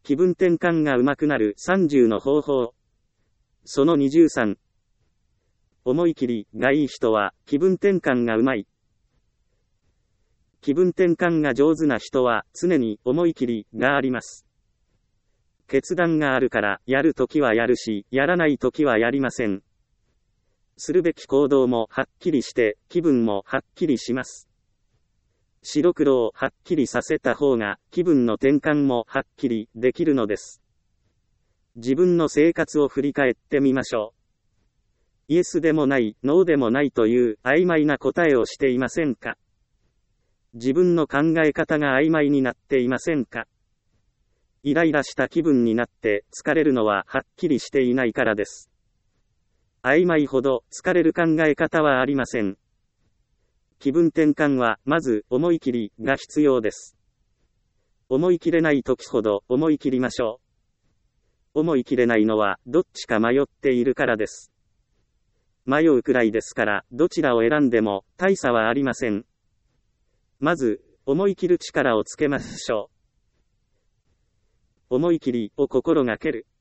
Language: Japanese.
気分転換が上手くなる30の方法。その23。思い切りがいい人は気分転換がうまい。気分転換が上手な人は常に思い切りがあります。決断があるからやるときはやるし、やらないときはやりません。するべき行動もはっきりして気分もはっきりします。白黒をはっきりさせた方が気分の転換もはっきりできるのです。自分の生活を振り返ってみましょう。イエスでもない、ノーでもないという曖昧な答えをしていませんか？自分の考え方が曖昧になっていませんか？イライラした気分になって疲れるのははっきりしていないからです。曖昧ほど疲れる考え方はありません。気分転換はまず思い切りが必要です。思い切れない時ほど思い切りましょう。思い切れないのはどっちか迷っているからです。迷うくらいですからどちらを選んでも大差はありません。まず思い切る力をつけましょう。思い切りを心がける。